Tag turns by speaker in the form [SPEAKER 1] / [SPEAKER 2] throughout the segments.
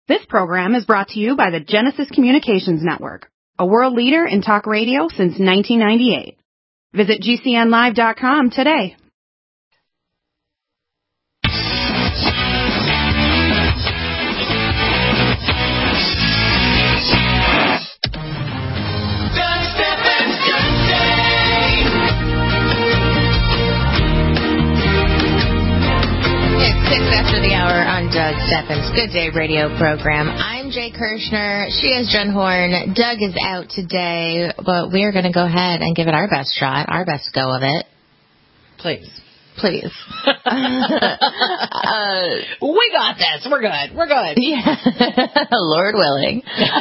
[SPEAKER 1] This program is brought to you by the Genesis Communications Network, a world leader in talk radio since 1998. Visit GCNlive.com today.
[SPEAKER 2] After the hour on Doug Steffens' Good Day radio program. I'm Jay Kirshner. She is Jen Horn. Doug is out today, but we are going to go ahead and give it our best shot, our best go of it.
[SPEAKER 3] Please.
[SPEAKER 2] We
[SPEAKER 3] got this. We're good.
[SPEAKER 2] Yeah. Lord willing.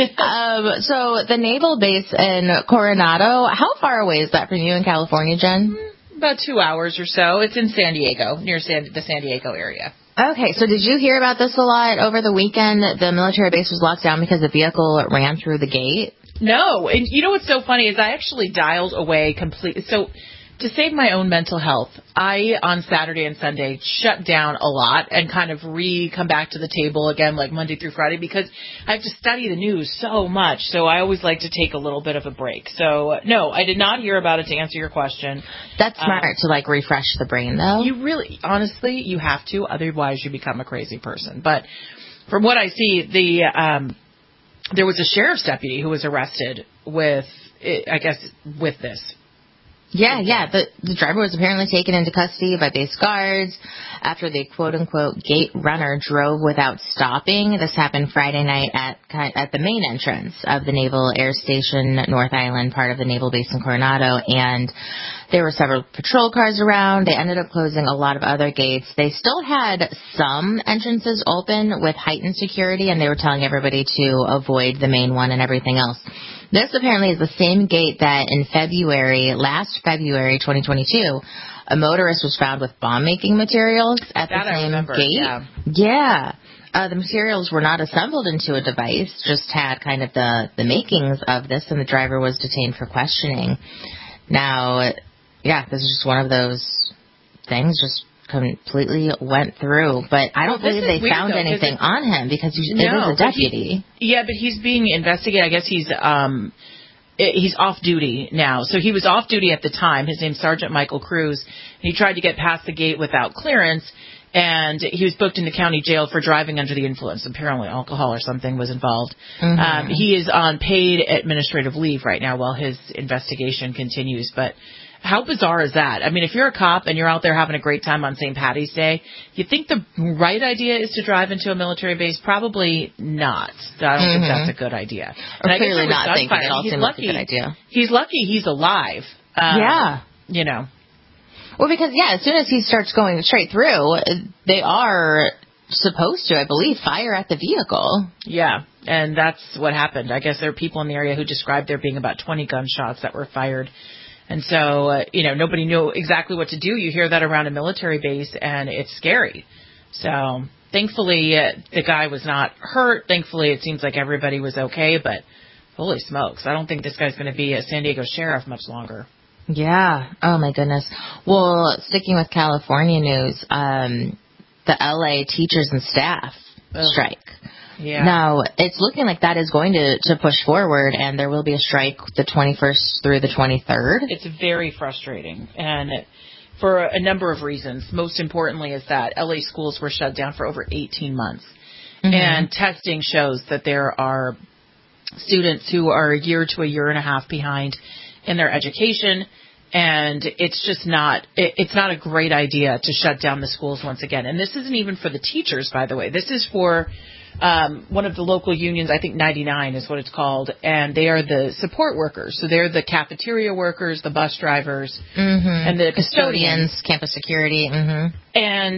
[SPEAKER 2] So the naval base in Coronado, how far away is that from you in California, Jen?
[SPEAKER 3] About 2 hours or so. It's in San Diego, near the San Diego area.
[SPEAKER 2] Okay, so did you hear about this a lot over the weekend? The military base was locked down because the vehicle ran through the gate?
[SPEAKER 3] No, and you know what's so funny is I actually dialed away completely. So to save my own mental health, I, on Saturday and Sunday, shut down a lot and kind of come back to the table again like Monday through Friday because I have to study the news so much. So I always like to take a little bit of a break. So, no, I did not hear about it to answer your question.
[SPEAKER 2] That's smart to, like, refresh the brain, though.
[SPEAKER 3] You really, honestly, you have to. Otherwise, you become a crazy person. But from what I see, there was a sheriff's deputy who was arrested with this.
[SPEAKER 2] Yeah. The driver was apparently taken into custody by base guards after the quote-unquote gate runner drove without stopping. This happened Friday night at the main entrance of the Naval Air Station North Island, part of the naval base in Coronado, and there were several patrol cars around. They ended up closing a lot of other gates. They still had some entrances open with heightened security, and they were telling everybody to avoid the main one and everything else. This apparently is the same gate that in last February 2022, a motorist was found with bomb-making materials at the same gate. Yeah. The materials were not assembled into a device, just had kind of the makings of this, and the driver was detained for questioning. Now, yeah, this is just one of those things, just completely went through, but I don't believe they found anything on him because it is a deputy.
[SPEAKER 3] But he's being investigated. I guess he's off duty now. So he was off duty at the time. His name's Sergeant Michael Cruz. He tried to get past the gate without clearance, and he was booked into county jail for driving under the influence. Apparently alcohol or something was involved. Mm-hmm. He is on paid administrative leave right now while his investigation continues, but how bizarre is that? I mean, if you're a cop and you're out there having a great time on St. Patty's Day, you think the right idea is to drive into a military base? Probably not. I don't think that's a good idea.
[SPEAKER 2] Or clearly not thinking it all seems like a good idea.
[SPEAKER 3] He's lucky he's alive. You know.
[SPEAKER 2] Well, because, as soon as he starts going straight through, they are supposed to, I believe, fire at the vehicle.
[SPEAKER 3] Yeah, and that's what happened. I guess there are people in the area who described there being about 20 gunshots that were fired. And so, nobody knew exactly what to do. You hear that around a military base, and it's scary. So, thankfully, the guy was not hurt. Thankfully, it seems like everybody was okay. But, holy smokes, I don't think this guy's going to be a San Diego sheriff much longer.
[SPEAKER 2] Yeah. Oh, my goodness. Well, sticking with California news, the L.A. teachers and staff strike.
[SPEAKER 3] Yeah.
[SPEAKER 2] Now, it's looking like that is going to push forward, and there will be a strike the 21st through the 23rd.
[SPEAKER 3] It's very frustrating, and for a number of reasons. Most importantly is that L.A. schools were shut down for over 18 months, and testing shows that there are students who are a year to a year and a half behind in their education, and it's just not a great idea to shut down the schools once again. And this isn't even for the teachers, by the way. This is for one of the local unions, I think 99 is what it's called, and they are the support workers. So they're the cafeteria workers, the bus drivers, and the custodians,
[SPEAKER 2] campus security.
[SPEAKER 3] And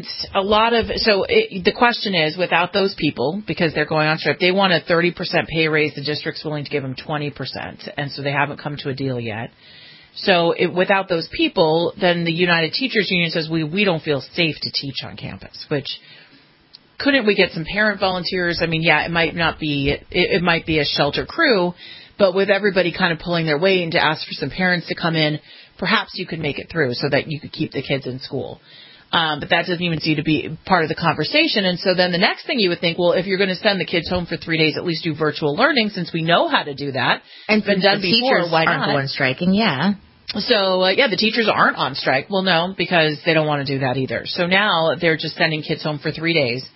[SPEAKER 3] the question is, without those people, because they're going on strike, they want a 30% pay raise. The district's willing to give them 20%, and so they haven't come to a deal yet. So without those people, then the United Teachers Union says we don't feel safe to teach on campus, which couldn't we get some parent volunteers? I mean, it might be a shelter crew, but with everybody kind of pulling their weight and to ask for some parents to come in, perhaps you could make it through so that you could keep the kids in school. But that doesn't even seem to be part of the conversation. And so then the next thing you would think, well, if you're going to send the kids home for 3 days, at least do virtual learning, since we know how to do that.
[SPEAKER 2] And
[SPEAKER 3] it's been done before,
[SPEAKER 2] teachers
[SPEAKER 3] why
[SPEAKER 2] aren't
[SPEAKER 3] not?
[SPEAKER 2] the ones striking, yeah.
[SPEAKER 3] So, the teachers aren't on strike. Well, no, because they don't want to do that either. So now they're just sending kids home for 3 days.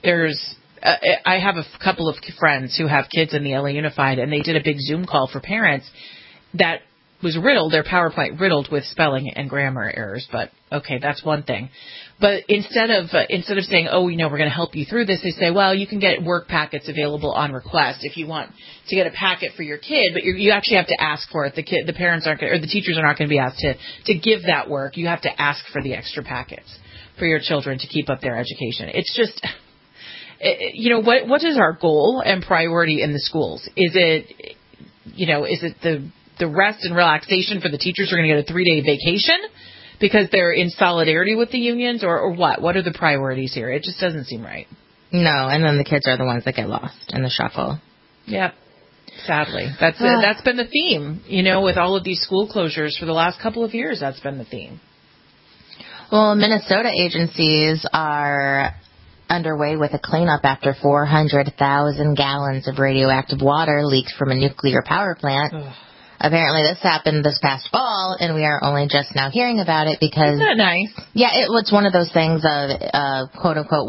[SPEAKER 3] I have a couple of friends who have kids in the LA Unified, and they did a big Zoom call for parents that was riddled, their PowerPoint riddled with spelling and grammar errors. But okay, that's one thing. But instead of saying, we're going to help you through this, they say, well, you can get work packets available on request if you want to get a packet for your kid, but you actually have to ask for it. The parents aren't, or the teachers are not going to be asked to give that work. You have to ask for the extra packets for your children to keep up their education. It's just, what is our goal and priority in the schools? Is it the rest and relaxation for the teachers are going to get a 3-day vacation because they're in solidarity with the unions, or what? What are the priorities here? It just doesn't seem right.
[SPEAKER 2] No, and then the kids are the ones that get lost in the shuffle.
[SPEAKER 3] Yep. Sadly. That's been the theme, with all of these school closures for the last couple of years. That's been the theme.
[SPEAKER 2] Well, Minnesota agencies are underway with a cleanup after 400,000 gallons of radioactive water leaked from a nuclear power plant. Ugh. Apparently this happened this past fall, and we are only just now hearing about it because...
[SPEAKER 3] Isn't that nice?
[SPEAKER 2] Yeah, it's one of those things of, quote-unquote,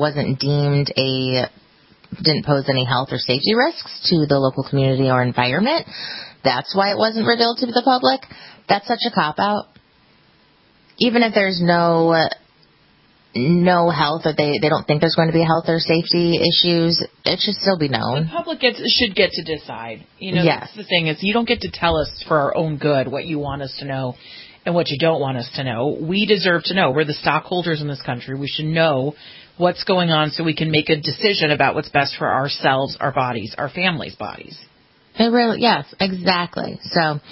[SPEAKER 2] didn't pose any health or safety risks to the local community or environment. That's why it wasn't revealed to the public. That's such a cop-out. Even if there's no health, or they don't think there's going to be health or safety issues, it should still be known.
[SPEAKER 3] The public should get to decide.
[SPEAKER 2] Yes.
[SPEAKER 3] That's the thing, is you don't get to tell us for our own good what you want us to know and what you don't want us to know. We deserve to know. We're the stockholders in this country. We should know what's going on so we can make a decision about what's best for ourselves, our bodies, our families' bodies.
[SPEAKER 2] Yes, exactly. So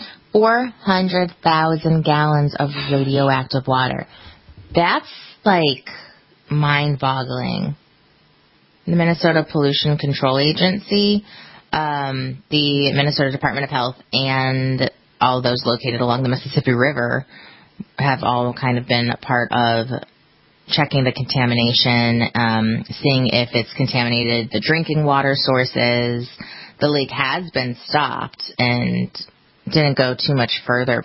[SPEAKER 2] 400,000 gallons of radioactive water. That's mind-boggling. The Minnesota Pollution Control Agency, the Minnesota Department of Health, and all those located along the Mississippi River have all kind of been a part of checking the contamination, seeing if it's contaminated the drinking water sources. The leak has been stopped and didn't go too much farther,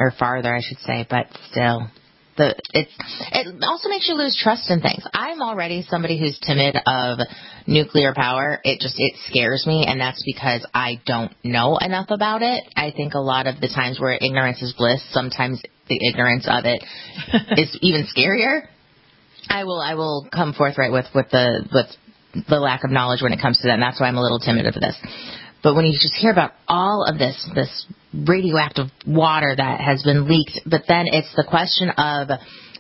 [SPEAKER 2] I should say, but still. It also makes you lose trust in things. I'm already somebody who's timid of nuclear power. It scares me, and that's because I don't know enough about it. I think a lot of the times where ignorance is bliss, sometimes the ignorance of it is even scarier. I will come forthright with the lack of knowledge when it comes to that, and that's why I'm a little timid of this. But when you just hear about all of this radioactive water that has been leaked, but then it's the question of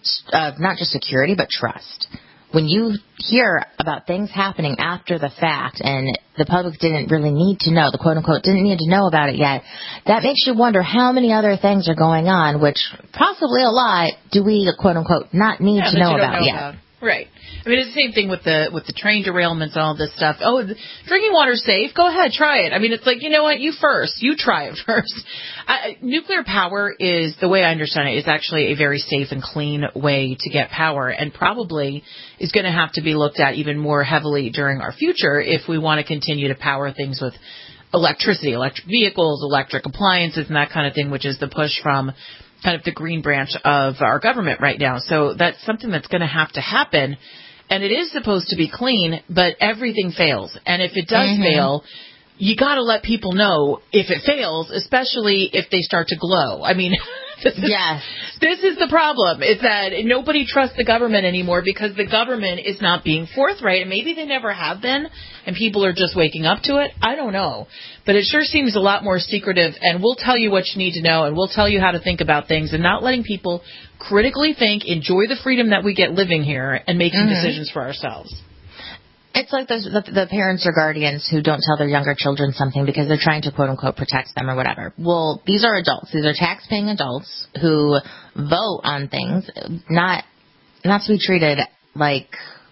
[SPEAKER 2] not just security, but trust. When you hear about things happening after the fact and the public didn't really need to know, the quote-unquote didn't need to know about it yet, that makes you wonder how many other things are going on, which possibly a lot do we, quote-unquote, not need to know about yet.
[SPEAKER 3] Right. I mean, it's the same thing with the train derailments and all this stuff. Oh, drinking water's safe. Go ahead, try it. I mean, it's like, you know what? You try it first. Nuclear power is, the way I understand it, is actually a very safe and clean way to get power, and probably is going to have to be looked at even more heavily during our future if we want to continue to power things with electricity, electric vehicles, electric appliances, and that kind of thing, which is the push from kind of the green branch of our government right now. So that's something that's going to have to happen. And it is supposed to be clean, but everything fails. And if it does fail, you got to let people know if it fails, especially if they start to glow. I mean, this is the problem, is that nobody trusts the government anymore because the government is not being forthright. And maybe they never have been, and people are just waking up to it. I don't know. But it sure seems a lot more secretive, and we'll tell you what you need to know, and we'll tell you how to think about things, and not letting people critically think, enjoy the freedom that we get living here, and making decisions for ourselves.
[SPEAKER 2] It's like the parents or guardians who don't tell their younger children something because they're trying to, quote-unquote, protect them or whatever. Well, these are adults. These are tax-paying adults who vote on things, not to be treated like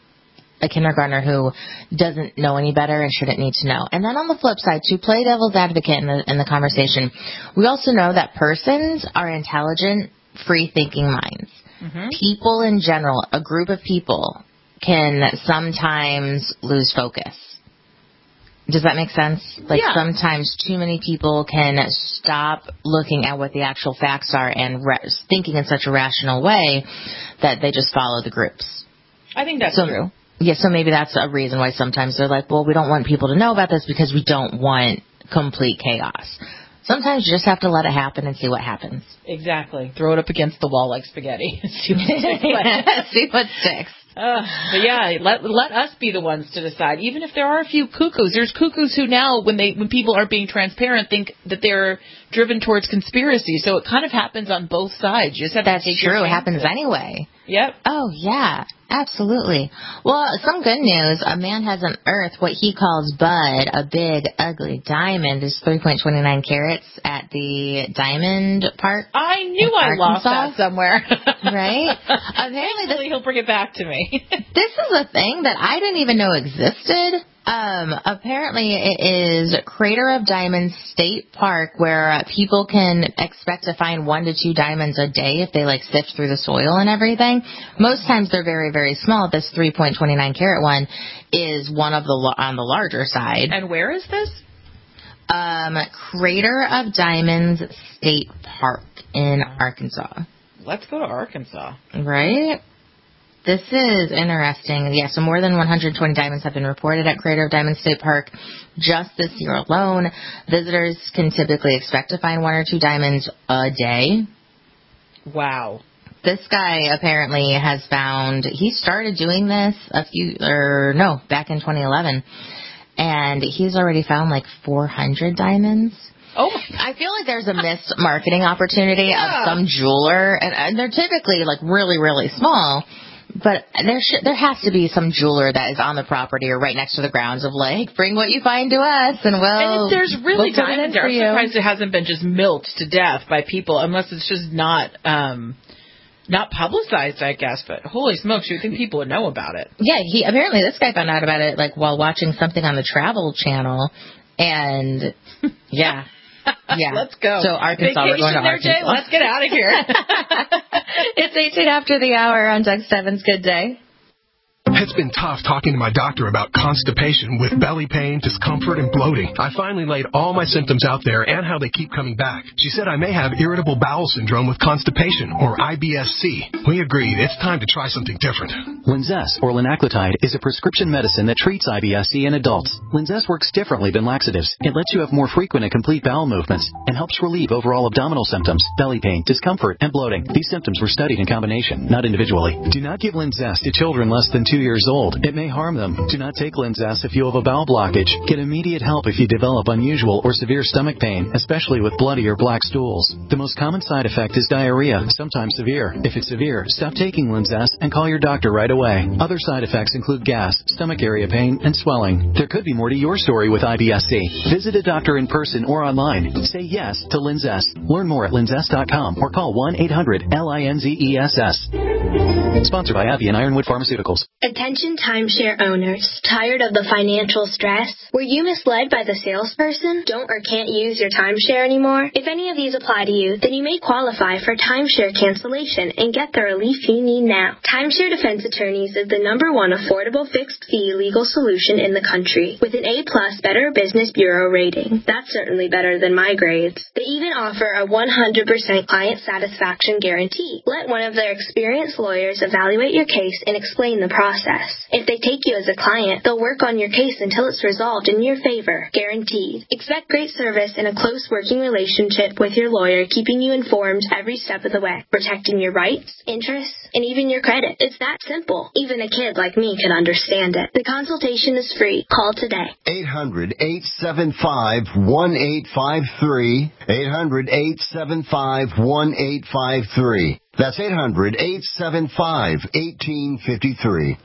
[SPEAKER 2] a kindergartner who doesn't know any better and shouldn't need to know. And then on the flip side, to play devil's advocate in the conversation, we also know that persons are intelligent, free-thinking minds. people in general, a group of people, can sometimes lose focus. Does that make sense? Like sometimes too many people can stop looking at what the actual facts are and thinking in such a rational way that they just follow the groups.
[SPEAKER 3] I think that's true.
[SPEAKER 2] Yeah, so maybe that's a reason why sometimes they're like, well, we don't want people to know about this because we don't want complete chaos. Sometimes you just have to let it happen and see what happens.
[SPEAKER 3] Exactly. Throw it up against the wall like spaghetti. See
[SPEAKER 2] what sticks.
[SPEAKER 3] But yeah, let us be the ones to decide. Even if there are a few cuckoos, there's cuckoos who now, when people are being transparent, think that they're driven towards conspiracy. So it kind of happens on both sides. You just have
[SPEAKER 2] That's
[SPEAKER 3] to take
[SPEAKER 2] true.
[SPEAKER 3] your
[SPEAKER 2] It happens anyway.
[SPEAKER 3] Yep.
[SPEAKER 2] Oh yeah, absolutely. Well, some good news. A man has unearthed what he calls Bud, a big, ugly diamond. Is 3.29 carats at the Diamond Park.
[SPEAKER 3] I knew I lost that somewhere.
[SPEAKER 2] Right? Apparently,
[SPEAKER 3] he'll bring it back to me.
[SPEAKER 2] This is a thing that I didn't even know existed. Apparently it is Crater of Diamonds State Park, where people can expect to find 1 to 2 diamonds a day if they sift through the soil and everything. Most times they're very, very small. This 3.29 carat one is one of on the larger side.
[SPEAKER 3] And where is this?
[SPEAKER 2] Crater of Diamonds State Park in Arkansas.
[SPEAKER 3] Let's go to Arkansas.
[SPEAKER 2] Right? This is interesting. Yeah, so more than 120 diamonds have been reported at Crater of Diamonds State Park just this year alone. Visitors can typically expect to find 1 or 2 diamonds a day.
[SPEAKER 3] Wow.
[SPEAKER 2] This guy apparently has found, he started doing this back in 2011, and he's already found 400 diamonds.
[SPEAKER 3] Oh,
[SPEAKER 2] I feel like there's a missed marketing opportunity of some jeweler, and they're typically really, really small. But there has to be some jeweler that is on the property or right next to the grounds of bring what you find to us, and
[SPEAKER 3] if there's really diamonds there, I'm surprised it hasn't been just milked to death by people, unless it's just not publicized, I guess. But holy smokes, you would think people would know about it?
[SPEAKER 2] Yeah, apparently this guy found out about it while watching something on the Travel Channel, and yeah. Yeah.
[SPEAKER 3] Let's go.
[SPEAKER 2] So Arkansas, we're going to Arkansas.
[SPEAKER 3] Jay, let's get out of here.
[SPEAKER 2] It's 18 after the hour on Doug Stebbins' Good Day.
[SPEAKER 4] It's been tough talking to my doctor about constipation with belly pain, discomfort, and bloating. I finally laid all my symptoms out there and how they keep coming back. She said I may have irritable bowel syndrome with constipation, or IBS-C. We agreed it's time to try something different.
[SPEAKER 5] Linzess, or linaclotide, is a prescription medicine that treats IBS-C in adults. Linzess works differently than laxatives. It lets you have more frequent and complete bowel movements and helps relieve overall abdominal symptoms, belly pain, discomfort, and bloating. These symptoms were studied in combination, not individually. Do not give Linzess to children less than 2 years old. It may harm them. Do not take Linzess if you have a bowel blockage. Get immediate help if you develop unusual or severe stomach pain, especially with bloody or black stools. The most common side effect is diarrhea, sometimes severe. If it's severe, stop taking Linzess and call your doctor right away. Other side effects include gas, stomach area pain, and swelling. There could be more to your story with IBS-C. Visit a doctor in person or online. Say yes to Linzess. Learn more at linzess.com or call 1-800-LINZESS. Sponsored by Avian Ironwood Pharmaceuticals.
[SPEAKER 6] Attention timeshare owners. Tired of the financial stress? Were you misled by the salesperson? Don't or can't use your timeshare anymore? If any of these apply to you, then you may qualify for timeshare cancellation and get the relief you need now. Timeshare Defense Attorneys is the #1 affordable fixed-fee legal solution in the country, with an A+ Better Business Bureau rating. That's certainly better than my grades. They even offer a 100% client satisfaction guarantee. Let one of their experienced lawyers evaluate your case and explain the process. If they take you as a client, they'll work on your case until it's resolved in your favor. Guaranteed. Expect great service and a close working relationship with your lawyer, keeping you informed every step of the way, protecting your rights, interests, and even your credit. It's that simple. Even a kid like me could understand it. The consultation is free. Call today.
[SPEAKER 7] 800-875-1853. 800-875-1853. That's 800-875-1853.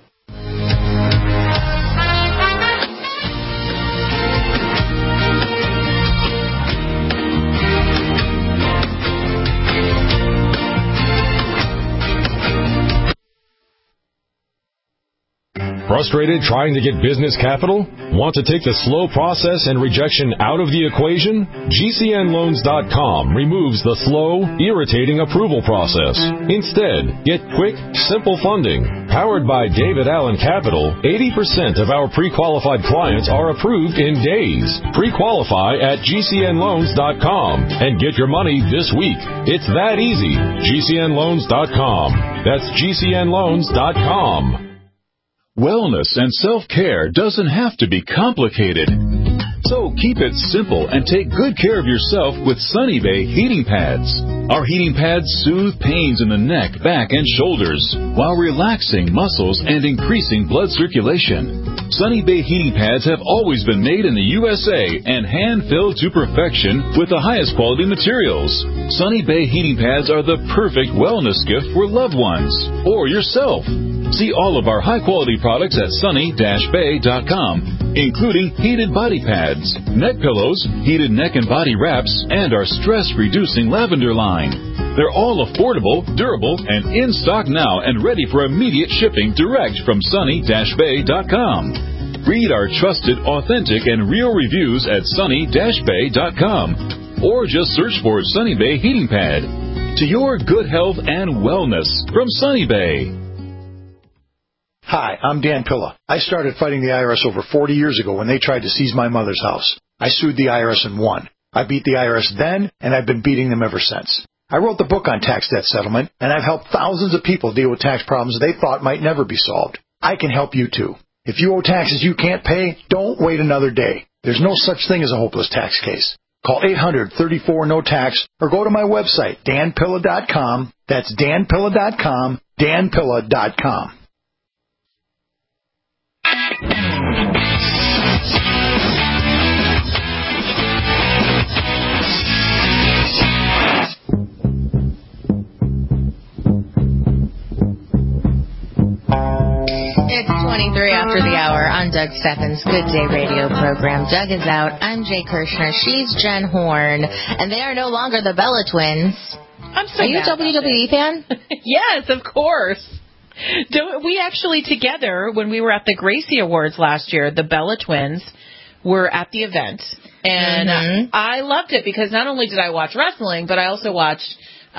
[SPEAKER 8] Frustrated trying to get business capital? Want to take the slow process and rejection out of the equation? GCNLoans.com removes the slow, irritating approval process. Instead, get quick, simple funding. Powered by David Allen Capital, 80% of our pre-qualified clients are approved in days. Pre-qualify at GCNLoans.com and get your money this week. It's that easy. GCNLoans.com. That's GCNLoans.com.
[SPEAKER 9] Wellness and self-care doesn't have to be complicated. So keep it simple and take good care of yourself with Sunny Bay heating pads. Our heating pads soothe pains in the neck, back, and shoulders while relaxing muscles and increasing blood circulation. Sunny Bay heating pads have always been made in the USA and hand-filled to perfection with the highest quality materials. Sunny Bay heating pads are the perfect wellness gift for loved ones or yourself. See all of our high-quality products at sunny-bay.com, including heated body pads, neck pillows, heated neck and body wraps, and our stress-reducing lavender line. They're all affordable, durable, and in stock now and ready for immediate shipping direct from sunny-bay.com. Read our trusted, authentic, and real reviews at sunny-bay.com or just search for Sunny Bay Heating Pad. To your good health and wellness from Sunny Bay.
[SPEAKER 10] Hi, I'm Dan Pilla. I started fighting the IRS over 40 years ago when they tried to seize my mother's house. I sued the IRS and won. I beat the IRS then, and I've been beating them ever since. I wrote the book on tax debt settlement, and I've helped thousands of people deal with tax problems they thought might never be solved. I can help you too. If you owe taxes you can't pay, don't wait another day. There's no such thing as a hopeless tax case. Call 800-34-NO-TAX or go to my website, danpilla.com. That's danpilla.com, danpilla.com.
[SPEAKER 2] It's 23 after the hour on Doug Steffens' Good Day Radio program. Doug is out. I'm Jay Kirshner. She's Jen Horn. And they are no longer the Bella Twins.
[SPEAKER 3] I'm so
[SPEAKER 2] Are you a WWE fan?
[SPEAKER 3] Yes, of course. We actually together, when we were at the Gracie Awards last year, the Bella Twins were at the event. And I loved it because not only did I watch wrestling, but I also watched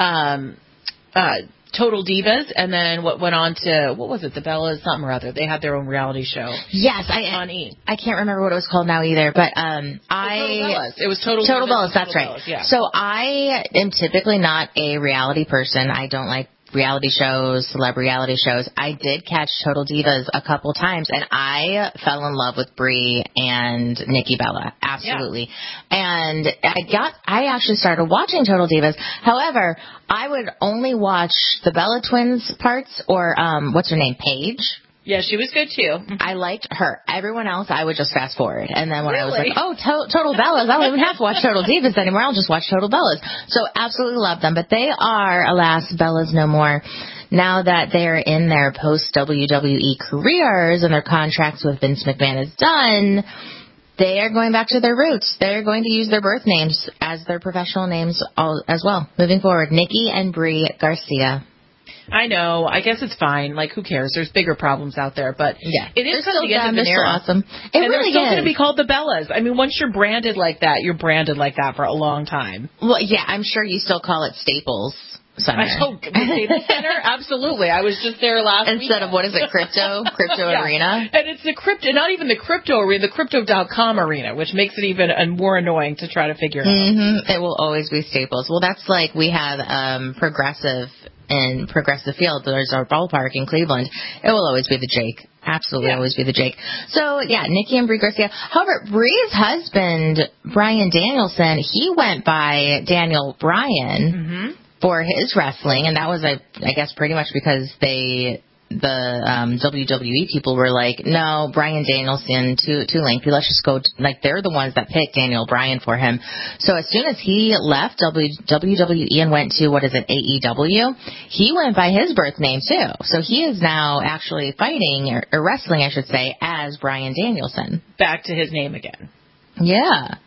[SPEAKER 3] Total Divas, and then what went on to, what was it, the Bellas, something or other. They had their own reality show.
[SPEAKER 2] Yes,
[SPEAKER 3] on E!
[SPEAKER 2] I can't remember what it was called now either, but
[SPEAKER 3] Total Bellas. It was Total
[SPEAKER 2] Bellas, that's right.
[SPEAKER 3] Bellas, yeah.
[SPEAKER 2] So I am typically not a reality person. I don't like reality shows, celebrity reality shows. I did catch Total Divas a couple times, and I fell in love with Brie and Nikki Bella. Absolutely. Yeah. And I actually started watching Total Divas. However, I would only watch the Bella Twins parts or, what's her name, Paige?
[SPEAKER 3] Yeah, she was good too.
[SPEAKER 2] I liked her. Everyone else, I would just fast forward. And then when I was like, Total Bellas, I don't even have to watch Total Divas anymore. I'll just watch Total Bellas. So absolutely love them. But they are, alas, Bellas no more. Now that they're in their post-WWE careers and their contracts with Vince McMahon is done, they are going back to their roots. They're going to use their birth names as their professional names as well. Moving forward, Nikki and Brie Garcia.
[SPEAKER 3] I know. I guess it's fine. Like, who cares? There's bigger problems out there. But
[SPEAKER 2] yeah,
[SPEAKER 3] it is still the end of an era.
[SPEAKER 2] Awesome.
[SPEAKER 3] And they're still going to be called the Bellas. I mean, once you're branded like that, you're branded like that for a long time.
[SPEAKER 2] Well, yeah, I'm sure you still call it Staples Center.
[SPEAKER 3] Staples Center? Absolutely. I was just there last week.
[SPEAKER 2] Instead of, what is it, Crypto
[SPEAKER 3] yeah.
[SPEAKER 2] Arena?
[SPEAKER 3] And it's the crypto, not even the Crypto Arena, the Crypto.com Arena, which makes it even more annoying to try to figure out.
[SPEAKER 2] It will always be Staples. Well, that's like we have Progressive in Progressive Field. There's our ballpark in Cleveland. It will always be the Jake. Absolutely always be the Jake. So, yeah, Nikki and Brie Garcia. However, Brie's husband, Bryan Danielson, he went by Daniel Bryan for his wrestling, and that was, I guess, pretty much because the WWE people were like, no, Bryan Danielson, too lengthy. Let's just go, they're the ones that picked Daniel Bryan for him. So as soon as he left WWE and went to, AEW, he went by his birth name too. So he is now actually fighting, or wrestling, I should say, as Bryan Danielson.
[SPEAKER 3] Back to his name again.
[SPEAKER 2] Yeah.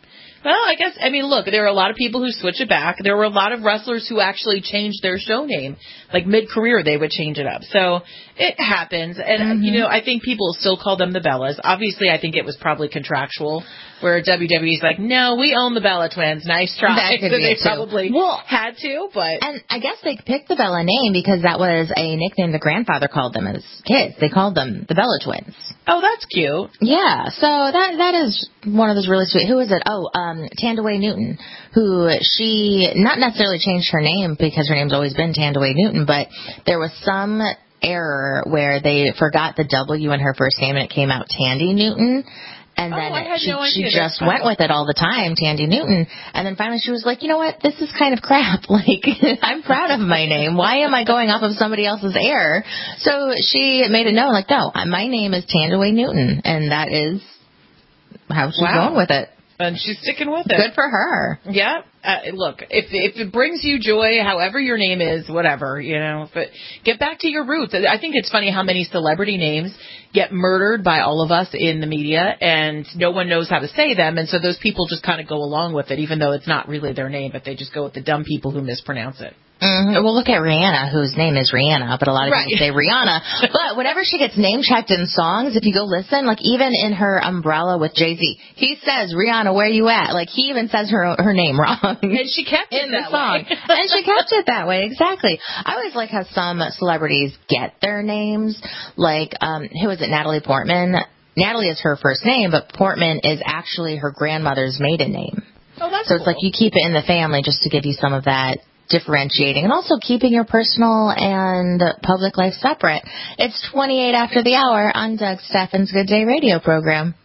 [SPEAKER 3] Well, look, there are a lot of people who switch it back. There were a lot of wrestlers who actually changed their show name. Like mid-career, they would change it up. So it happens. And, I think people still call them the Bellas. Obviously, I think it was probably contractual, where WWE's like, no, we own the Bella Twins. Nice try.
[SPEAKER 2] That could
[SPEAKER 3] so
[SPEAKER 2] be
[SPEAKER 3] they
[SPEAKER 2] it too.
[SPEAKER 3] probably had to, but...
[SPEAKER 2] And I guess they picked the Bella name because that was a nickname the grandfather called them as kids. They called them the Bella Twins.
[SPEAKER 3] Oh, that's cute.
[SPEAKER 2] Yeah, so that is one of those really sweet. Who is it? Oh, Tandaway Newton, who she not necessarily changed her name because her name's always been Tandaway Newton, but there was some error where they forgot the W in her first name and it came out Tandy Newton. And then she just went with it all the time, Tandy Newton. And then finally she was like, you know what? This is kind of crap. Like, I'm proud of my name. Why am I going off of somebody else's error? So she made it known, like, no, my name is Tandaway Newton. And that is how she's going with it.
[SPEAKER 3] And she's sticking with it.
[SPEAKER 2] Good for her.
[SPEAKER 3] Yeah. Look, if it brings you joy, however your name is, whatever, but get back to your roots. I think it's funny how many celebrity names get murdered by all of us in the media, and no one knows how to say them, and so those people just kind of go along with it, even though it's not really their name, but they just go with the dumb people who mispronounce it.
[SPEAKER 2] Mm-hmm. Well, look at Rihanna, whose name is Rihanna, but a lot of people say Rihanna. But whenever she gets name-checked in songs, if you go listen, like even in her Umbrella with Jay-Z, he says, Rihanna, where you at? Like, he even says her name wrong.
[SPEAKER 3] And she kept it
[SPEAKER 2] in
[SPEAKER 3] that
[SPEAKER 2] the song.
[SPEAKER 3] way.
[SPEAKER 2] And she kept it that way, exactly. I always like how some celebrities get their names. Like, who is it, Natalie Portman? Natalie is her first name, but Portman is actually her grandmother's maiden name.
[SPEAKER 3] Oh, that's
[SPEAKER 2] So it's like you keep it in the family just to give you some of that differentiating, and also keeping your personal and public life separate. It's 28 after the hour on Doug Steffens' Good Day Radio program.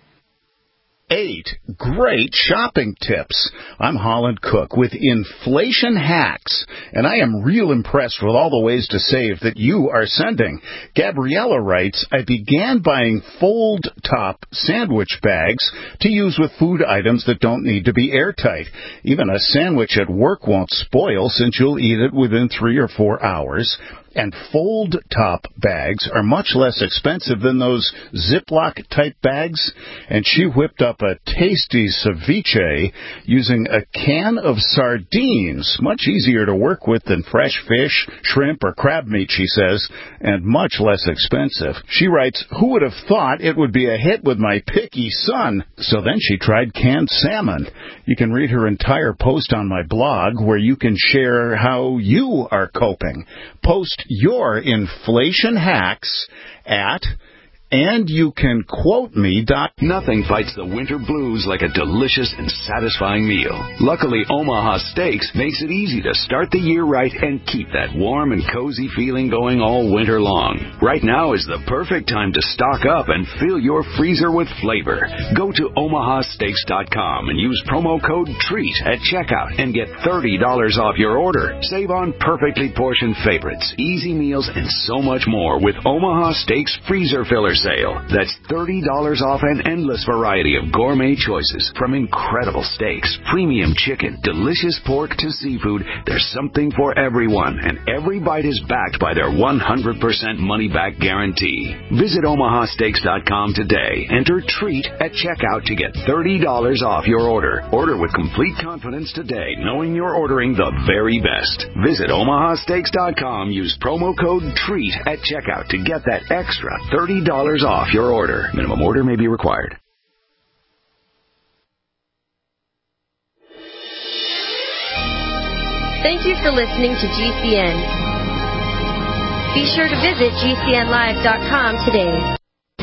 [SPEAKER 11] 8 great shopping tips. I'm Holland Cook with Inflation Hacks, and I am real impressed with all the ways to save that you are sending. Gabriella writes, I began buying fold-top sandwich bags to use with food items that don't need to be airtight. Even a sandwich at work won't spoil since you'll eat it within 3 or 4 hours. And fold-top bags are much less expensive than those Ziploc-type bags. And she whipped up a tasty ceviche using a can of sardines. Much easier to work with than fresh fish, shrimp, or crab meat, she says, and much less expensive. She writes, who would have thought it would be a hit with my picky son? So then she tried canned salmon. You can read her entire post on my blog where you can share how you are coping. Post your inflation hacks at And you can quote me.
[SPEAKER 12] Nothing fights the winter blues like a delicious and satisfying meal. Luckily, Omaha Steaks makes it easy to start the year right and keep that warm and cozy feeling going all winter long. Right now is the perfect time to stock up and fill your freezer with flavor. Go to omahasteaks.com and use promo code TREAT at checkout and get $30 off your order. Save on perfectly portioned favorites, easy meals, and so much more with Omaha Steaks Freezer Filler Sale. That's $30 off an endless variety of gourmet choices, from incredible steaks, premium chicken, delicious pork to seafood. There's something for everyone, and every bite is backed by their 100% money-back guarantee. Visit omahasteaks.com today. Enter TREAT at checkout to get $30 off your order. Order with complete confidence today, knowing you're ordering the very best. Visit omahasteaks.com. Use promo code TREAT at checkout to get that extra $30 off your order. Minimum order may be required.
[SPEAKER 13] Thank you for listening to GCN. Be sure to visit GCNlive.com today.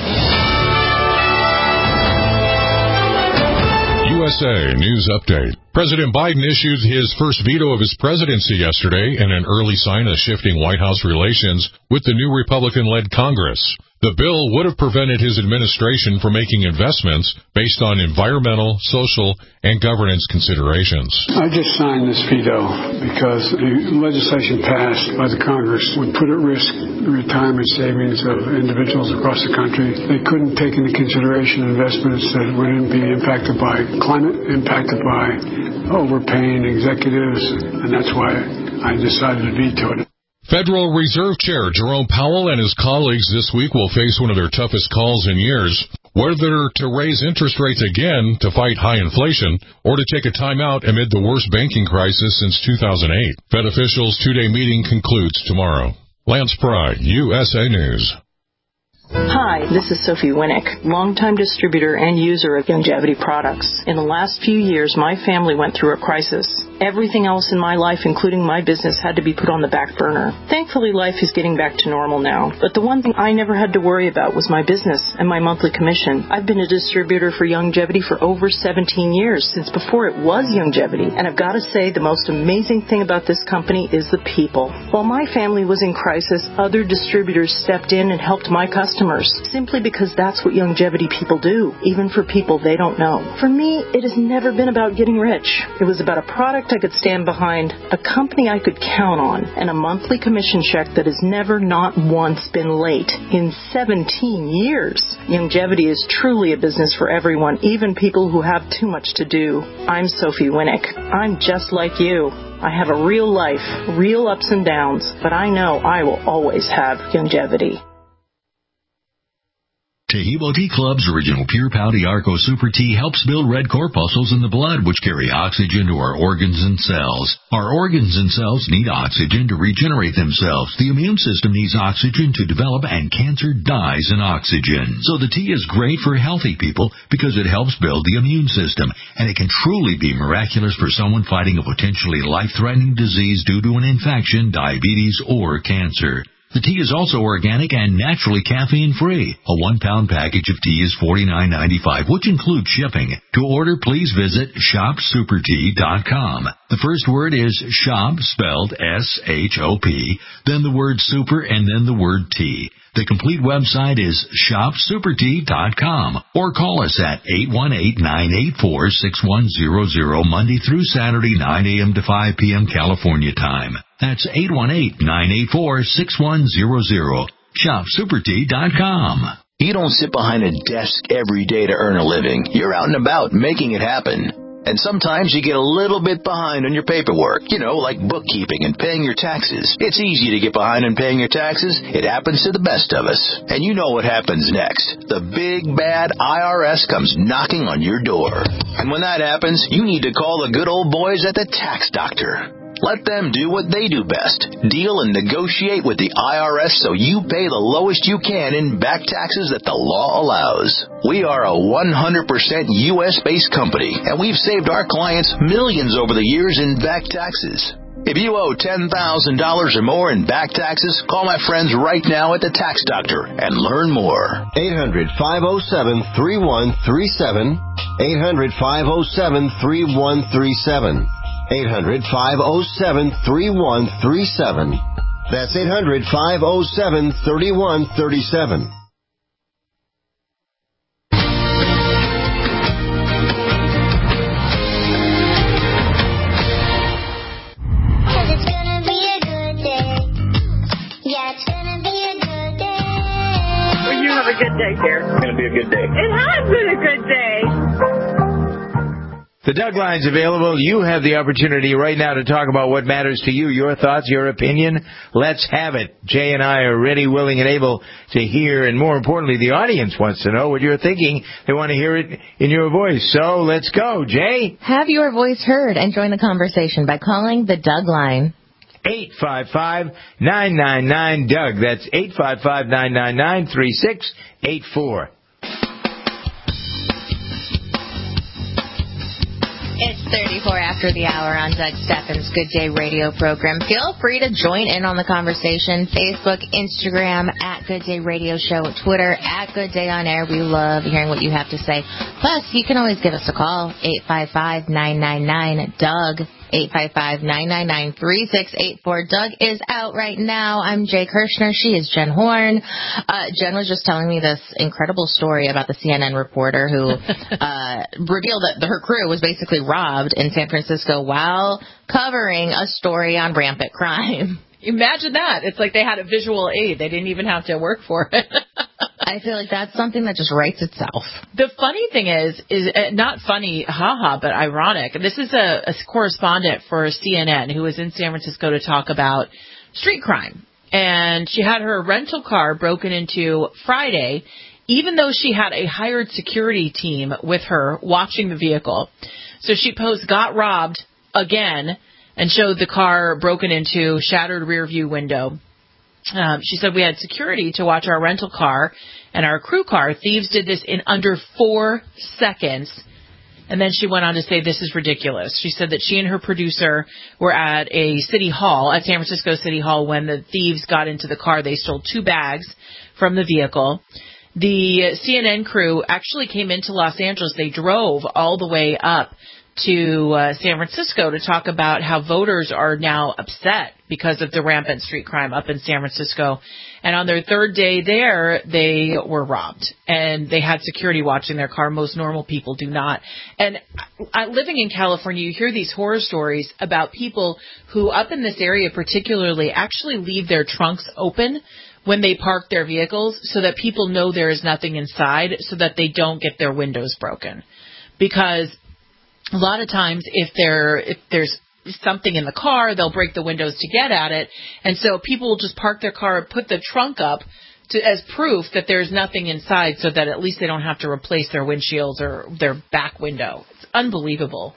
[SPEAKER 8] USA News Update. President Biden issued his first veto of his presidency yesterday in an early sign of shifting White House relations with the new Republican-led Congress. The bill would have prevented his administration from making investments based on environmental, social, and governance considerations.
[SPEAKER 14] I just signed this veto because the legislation passed by the Congress would put at risk the retirement savings of individuals across the country. They couldn't take into consideration investments that wouldn't be impacted by climate, impacted by overpaying executives, and that's why I decided to veto it.
[SPEAKER 8] Federal Reserve Chair Jerome Powell and his colleagues this week will face one of their toughest calls in years. Whether to raise interest rates again to fight high inflation or to take a timeout amid the worst banking crisis since 2008. Fed officials' two-day meeting concludes tomorrow. Lance Pry, USA News.
[SPEAKER 15] Hi, this is Sophie Winnick, longtime distributor and user of Youngevity products. In the last few years, my family went through a crisis. Everything else in my life, including my business, had to be put on the back burner. Thankfully, life is getting back to normal now. But the one thing I never had to worry about was my business and my monthly commission. I've been a distributor for Youngevity for over 17 years, since before it was Youngevity. And I've got to say, the most amazing thing about this company is the people. While my family was in crisis, other distributors stepped in and helped my customers, simply because that's what Youngevity people do, even for people they don't know. For me, it has never been about getting rich. It was about a product I could stand behind, a company I could count on, and a monthly commission check that has never, not once, been late in 17 years. Youngevity is truly a business for everyone, even people who have too much to do. I'm Sophie Winnick. I'm just like you. I have a real life, real ups and downs, but I know I will always have Youngevity.
[SPEAKER 16] Taheebo Tea Club's original Pure Pouty Arco Super Tea helps build red corpuscles in the blood, which carry oxygen to our organs and cells. Our organs and cells need oxygen to regenerate themselves. The immune system needs oxygen to develop, and cancer dies in oxygen. So the tea is great for healthy people because it helps build the immune system, and it can truly be miraculous for someone fighting a potentially life-threatening disease due to an infection, diabetes, or cancer. The tea is also organic and naturally caffeine-free. A 1-pound package of tea is $49.95, which includes shipping. To order, please visit shopsupertea.com. The first word is shop, spelled S-H-O-P, then the word super, and then the word tea. The complete website is shopsupertea.com, or call us at 818-984-6100 Monday through Saturday, 9 a.m. to 5 p.m. California time. That's 818-984-6100. shopsupertea.com.
[SPEAKER 17] You don't sit behind a desk every day to earn a living. You're out and about making it happen. And sometimes you get a little bit behind on your paperwork, like bookkeeping and paying your taxes. It's easy to get behind on paying your taxes. It happens to the best of us. And you know what happens next. The big, bad IRS comes knocking on your door. And when that happens, you need to call the good old boys at the Tax Doctor. Let them do what they do best. Deal and negotiate with the IRS so you pay the lowest you can in back taxes that the law allows. We are a 100% U.S.-based company, and we've saved our clients millions over the years in back taxes. If you owe $10,000 or more in back taxes, call my friends right now at the Tax Doctor and learn more.
[SPEAKER 7] 800-507-3137. 800-507-3137. 800-507-3137. That's 800-507-3137.
[SPEAKER 18] A good day, dear.
[SPEAKER 19] It's going to be a good day.
[SPEAKER 18] It has been a good day.
[SPEAKER 20] The Doug Line's available. You have the opportunity right now to talk about what matters to you, your thoughts, your opinion. Let's have it. Jay and I are ready, willing, and able to hear, and more importantly, the audience wants to know what you're thinking. They want to hear it in your voice. So let's go. Jay?
[SPEAKER 2] Have your voice heard and join the conversation by calling the Doug Line.
[SPEAKER 20] 855-999-DOUG. That's 855-999-3684.
[SPEAKER 2] It's 34 after the hour on Doug Steffens' Good Day Radio program. Feel free to join in on the conversation. Facebook, Instagram, at Good Day Radio Show, Twitter, at Good Day On Air. We love hearing what you have to say. Plus, you can always give us a call, 855-999-DOUG. 855-999-3684. Doug is out right now. I'm Jay Kirshner. She is Jen Horn. Jen was just telling me this incredible story about the CNN reporter who revealed that her crew was basically robbed in San Francisco while covering a story on rampant crime.
[SPEAKER 3] Imagine that. It's like they had a visual aid. They didn't even have to work for it.
[SPEAKER 2] I feel like that's something that just writes itself.
[SPEAKER 3] The funny thing is not funny, but ironic. This is a correspondent for CNN who was in San Francisco to talk about street crime. And she had her rental car broken into Friday even though she had a hired security team with her watching the vehicle. So she posted, got robbed again, and showed the car broken into, shattered rear view window. She said, we had security to watch our rental car and our crew car. Thieves did this in under 4 seconds. And then she went on to say, this is ridiculous. She said that she and her producer were at a city hall, at San Francisco City Hall, when the thieves got into the car. They stole 2 bags from the vehicle. The CNN crew actually came into Los Angeles. They drove all the way up to San Francisco to talk about how voters are now upset because of the rampant street crime up in San Francisco. And on their 3rd day there, they were robbed. And they had security watching their car. Most normal people do not. And living in California, you hear these horror stories about people who, up in this area particularly, actually leave their trunks open when they park their vehicles so that people know there is nothing inside, so that they don't get their windows broken. Because a lot of times if there's something in the car, they'll break the windows to get at it. And so people will just park their car and put the trunk up as proof that there's nothing inside, so that at least they don't have to replace their windshields or their back window. It's unbelievable.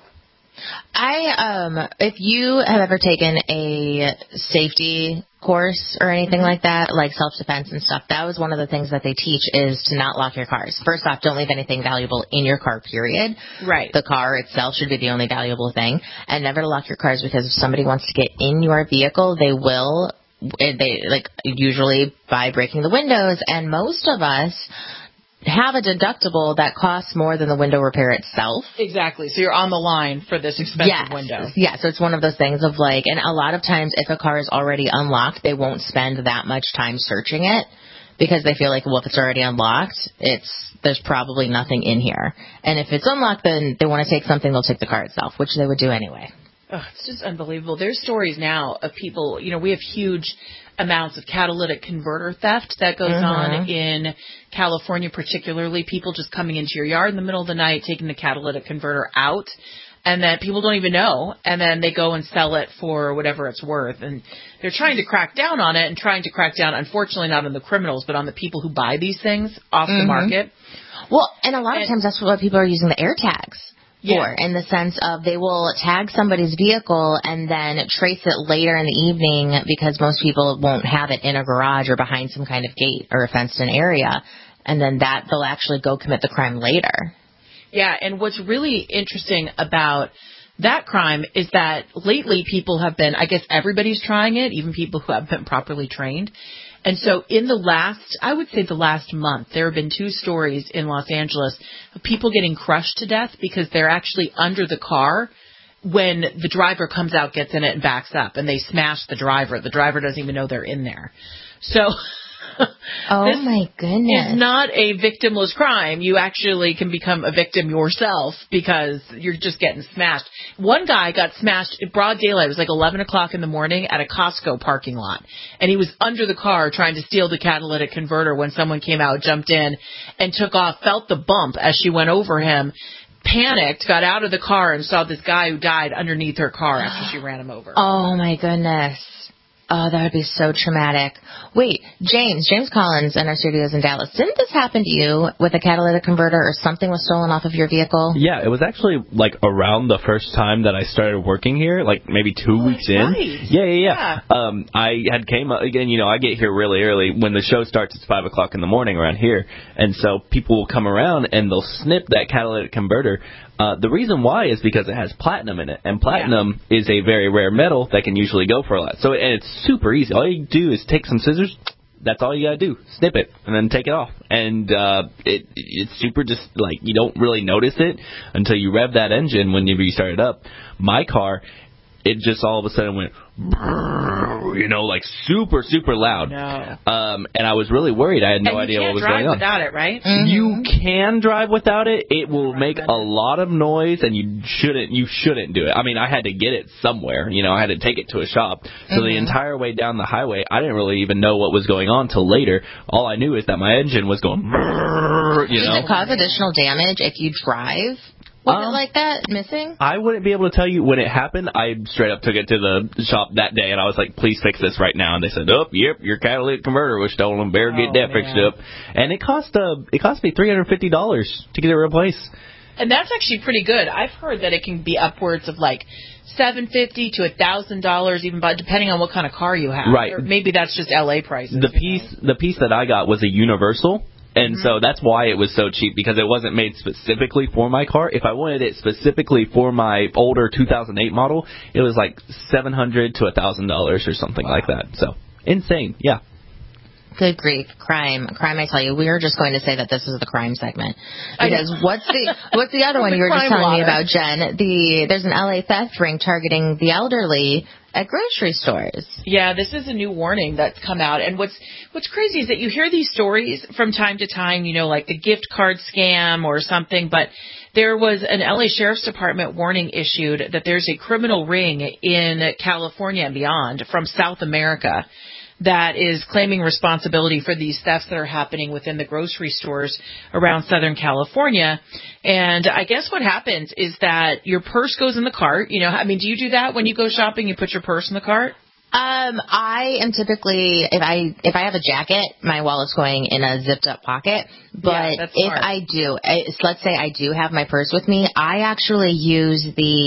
[SPEAKER 2] If you have ever taken a safety course or anything like that, like self-defense and stuff, that was one of the things that they teach, is to not lock your cars. First off, don't leave anything valuable in your car, period.
[SPEAKER 3] Right.
[SPEAKER 2] The car itself should be the only valuable thing. And never to lock your cars, because if somebody wants to get in your vehicle, they will, usually by breaking the windows. And most of us have a deductible that costs more than the window repair itself.
[SPEAKER 3] Exactly. So you're on the line for this expensive window.
[SPEAKER 2] Yeah, so it's one of those things of and a lot of times if a car is already unlocked, they won't spend that much time searching it, because they feel like, well, if it's already unlocked, there's probably nothing in here. And if it's unlocked, then they want to take something, they'll take the car itself, which they would do anyway.
[SPEAKER 3] Oh, it's just unbelievable. There's stories now of people, we have huge amounts of catalytic converter theft that goes on in California, particularly people just coming into your yard in the middle of the night, taking the catalytic converter out, and then people don't even know, and then they go and sell it for whatever it's worth. And they're trying to crack down on it, and trying to crack down, unfortunately, not on the criminals, but on the people who buy these things off the market.
[SPEAKER 2] Well, and a lot of times that's what people are using the air tags for, in the sense of they will tag somebody's vehicle and then trace it later in the evening, because most people won't have it in a garage or behind some kind of gate or a fenced-in area, and then they'll actually go commit the crime later.
[SPEAKER 3] Yeah, and what's really interesting about that crime is that lately people have been, I guess everybody's trying it, even people who haven't been properly trained. And so in the last month, there have been 2 stories in Los Angeles of people getting crushed to death because they're actually under the car when the driver comes out, gets in it, and backs up, and they smash the driver. The driver doesn't even know they're in there. So
[SPEAKER 2] oh my goodness.
[SPEAKER 3] It's not a victimless crime. You actually can become a victim yourself because you're just getting smashed. One guy got smashed in broad daylight. It was like 11 o'clock in the morning at a Costco parking lot. And he was under the car trying to steal the catalytic converter when someone came out, jumped in, and took off, felt the bump as she went over him, panicked, got out of the car, and saw this guy who died underneath her car after she ran him over.
[SPEAKER 2] Oh my goodness. Oh, that would be so traumatic. Wait, James Collins in our studios in Dallas. Didn't this happen to you with a catalytic converter, or something was stolen off of your vehicle?
[SPEAKER 19] Yeah, it was actually around the first time that I started working here, maybe 2 weeks in.
[SPEAKER 3] Right.
[SPEAKER 19] Yeah. I had came up again. I get here really early. When the show starts, it's 5 o'clock in the morning around here, and so people will come around and they'll snip that catalytic converter. The reason why is because it has platinum in it, and platinum is a very rare metal that can usually go for a lot. So, and it's super easy. All you do is take some scissors. That's all you gotta do. Snip it and then take it off. And it's super just you don't really notice it until you rev that engine when you start it up. My car, it just all of a sudden went, super, super loud.
[SPEAKER 3] No.
[SPEAKER 19] And I was really worried. I had no idea what was going on.
[SPEAKER 3] You can't drive without it, right?
[SPEAKER 2] Mm-hmm.
[SPEAKER 19] You can drive without it. It will make a lot of noise, and you shouldn't do it. I mean, I had to get it somewhere. I had to take it to a shop. So the entire way down the highway, I didn't really even know what was going on till later. All I knew is that my engine was going,
[SPEAKER 2] Does it cause additional damage if you drive Was it like that, missing?
[SPEAKER 19] I wouldn't be able to tell you when it happened. I straight up took it to the shop that day, and I was like, please fix this right now. And they said, yep, your catalytic converter was stolen. Better get that fixed up. And it cost me $350 to get it replaced.
[SPEAKER 3] And that's actually pretty good. I've heard that it can be upwards of like $750 to $1,000, even depending on what kind of car you have.
[SPEAKER 19] Right.
[SPEAKER 3] Or maybe that's just LA prices.
[SPEAKER 19] The piece that I got was a universal. And so that's why it was so cheap, because it wasn't made specifically for my car. If I wanted it specifically for my older 2008 model, it was like $700 to $1,000 or something like that. So insane, yeah.
[SPEAKER 2] Good grief, crime! I tell you, we were just going to say that this is the crime segment, because what's the other one you were just telling me about, Jen? There's an LA theft ring targeting the elderly at grocery stores.
[SPEAKER 3] Yeah, this is a new warning that's come out. And what's crazy is that you hear these stories from time to time, like the gift card scam or something, but there was an LA Sheriff's Department warning issued that there's a criminal ring in California and beyond from South America that is claiming responsibility for these thefts that are happening within the grocery stores around Southern California. And I guess what happens is that your purse goes in the cart. Do you do that when you go shopping? You put your purse in the cart?
[SPEAKER 2] I am typically, if I have a jacket, my wallet's going in a zipped up pocket. But if I do, let's say I do have my purse with me, I actually use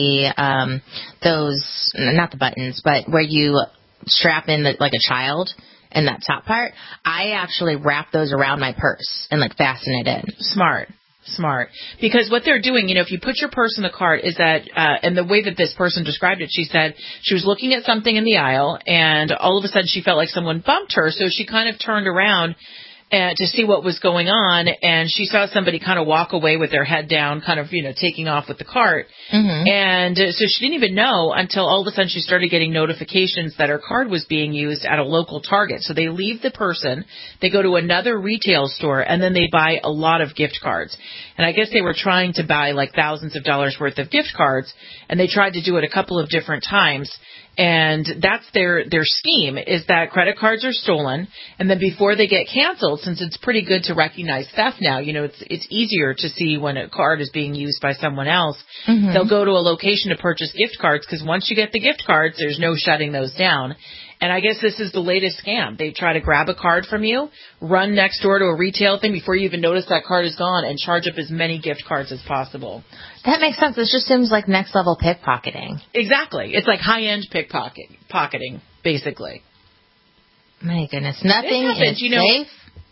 [SPEAKER 2] those, not the buttons, but where you strap in like a child in that top part, I actually wrap those around my purse and fasten it in.
[SPEAKER 3] Smart. Because what they're doing, if you put your purse in the cart, is that, and the way that this person described it, she said she was looking at something in the aisle, and all of a sudden she felt like someone bumped her, so she kind of turned around to see what was going on, and she saw somebody kind of walk away with their head down, kind of, taking off with the cart. Mm-hmm. And so she didn't even know until all of a sudden she started getting notifications that her card was being used at a local Target. So they leave the person, they go to another retail store, and then they buy a lot of gift cards. And I guess they were trying to buy thousands of dollars worth of gift cards, and they tried to do it a couple of different times. And that's their scheme, is that credit cards are stolen, and then before they get canceled, since it's pretty good to recognize theft now, it's easier to see when a card is being used by someone else. Mm-hmm. They'll go to a location to purchase gift cards, because once you get the gift cards, there's no shutting those down. And I guess this is the latest scam. They try to grab a card from you, run next door to a retail thing before you even notice that card is gone, and charge up as many gift cards as possible.
[SPEAKER 2] That makes sense. This just seems like next level pickpocketing.
[SPEAKER 3] Exactly. It's like high-end pickpocketing, basically.
[SPEAKER 2] My goodness. Nothing is safe.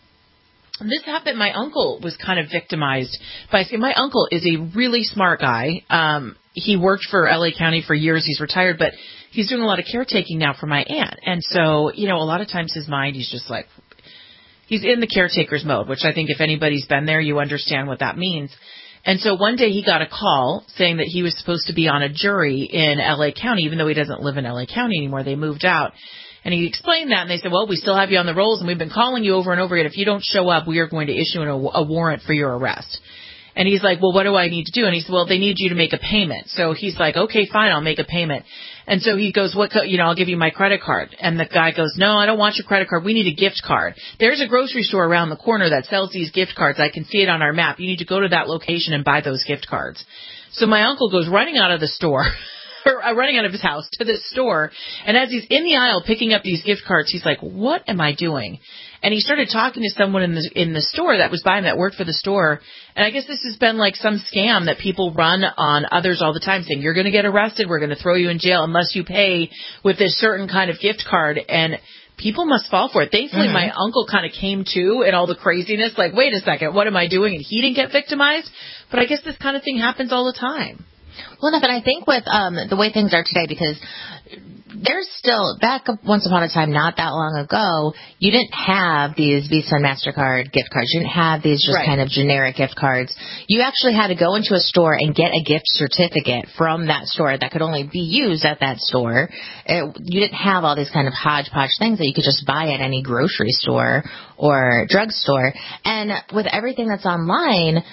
[SPEAKER 3] This happened. My uncle was kind of victimized by. My uncle is a really smart guy. He worked for LA County for years. He's retired, but he's doing a lot of caretaking now for my aunt. And so, a lot of times his mind, he's just he's in the caretaker's mode, which I think if anybody's been there, you understand what that means. And so one day he got a call saying that he was supposed to be on a jury in LA County, even though he doesn't live in LA County anymore. They moved out. And he explained that, and they said, well, we still have you on the rolls, and we've been calling you over and over again. If you don't show up, we are going to issue a warrant for your arrest. And he's like, well, what do I need to do? And he said, well, they need you to make a payment. So he's like, okay, fine, I'll make a payment. And so he goes, I'll give you my credit card. And the guy goes, no, I don't want your credit card. We need a gift card. There's a grocery store around the corner that sells these gift cards. I can see it on our map. You need to go to that location and buy those gift cards. So my uncle goes running out of the store. Running out of his house to this store, and as he's in the aisle picking up these gift cards, he's like, what am I doing? And he started talking to someone in the store that was buying, that worked for the store, and I guess this has been like some scam that people run on others all the time, saying, you're going to get arrested, we're going to throw you in jail unless you pay with this certain kind of gift card, and people must fall for it. Thankfully, my uncle kind of came to in all the craziness, like, wait a second, what am I doing? And he didn't get victimized, but I guess this kind of thing happens all the time.
[SPEAKER 2] Well, no, but I think with the way things are today, because there's still, back once upon a time, not that long ago, you didn't have these Visa and MasterCard gift cards. You didn't have these just kind of generic gift cards. You actually had to go into a store and get a gift certificate from that store that could only be used at that store. You didn't have all these kind of hodgepodge things that you could just buy at any grocery store or drugstore. And with everything that's online,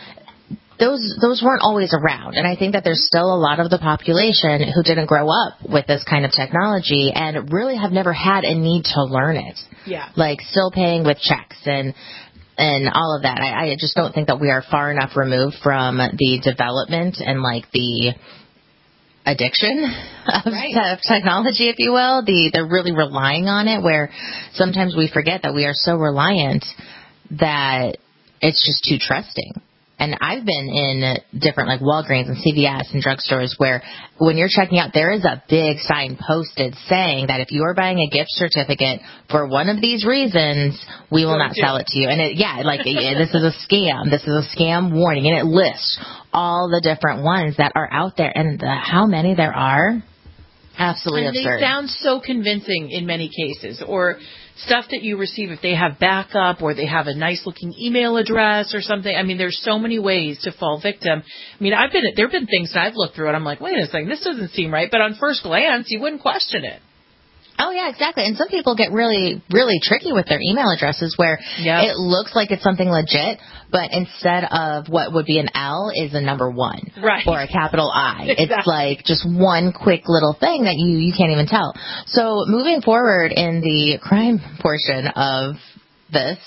[SPEAKER 2] those weren't always around. And I think that there's still a lot of the population who didn't grow up with this kind of technology and really have never had a need to learn it.
[SPEAKER 3] Yeah.
[SPEAKER 2] Like still paying with checks. And and all of that. I just don't think that we are far enough removed from the development and like the addiction of technology, if you will. They're really relying on it, where sometimes we forget that we are so reliant that it's just too trusting. And I've been in different like Walgreens and CVS and drugstores where when you're checking out, there is a big sign posted saying that if you are buying a gift certificate for one of these reasons, we will not sell it to you. And this is a scam. This is a scam warning. And it lists all the different ones that are out there and how many there are. Absolutely
[SPEAKER 3] and
[SPEAKER 2] absurd.
[SPEAKER 3] They sound so convincing in many cases. Or stuff that you receive if they have backup or they have a nice-looking email address or something. I mean, there's so many ways to fall victim. I mean, there have been things that I've looked through and I'm like, wait a second, this doesn't seem right. But on first glance, you wouldn't question it.
[SPEAKER 2] Oh, yeah, exactly. And some people get really, really tricky with their email addresses where it looks like it's something legit, but instead of what would be an L is a number 1 or a capital I. Exactly. It's like just one quick little thing that you can't even tell. So moving forward in the crime portion of this,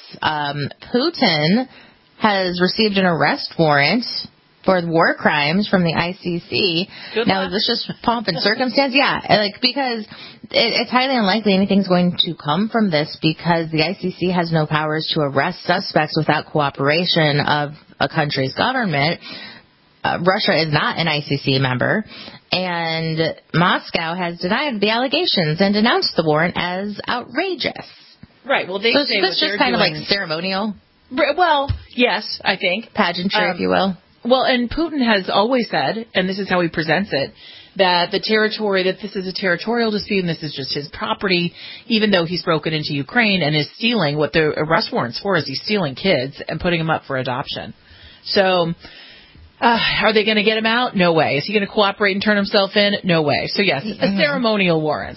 [SPEAKER 2] Putin has received an arrest warrant for war crimes from the ICC. Now, is this just pomp and circumstance? Yeah, because it's highly unlikely anything's going to come from this because the ICC has no powers to arrest suspects without cooperation of a country's government. Russia is not an ICC member, and Moscow has denied the allegations and denounced the warrant as outrageous.
[SPEAKER 3] Right, well, they say
[SPEAKER 2] it's just kind of like ceremonial.
[SPEAKER 3] Well, yes, I think.
[SPEAKER 2] Pageantry, if you will.
[SPEAKER 3] Well, and Putin has always said, and this is how he presents it, that that this is a territorial dispute and this is just his property, even though he's broken into Ukraine and is stealing. What the arrest warrant's for is he's stealing kids and putting them up for adoption. So, are they going to get him out? No way. Is he going to cooperate and turn himself in? No way. So, yes, a ceremonial warrant.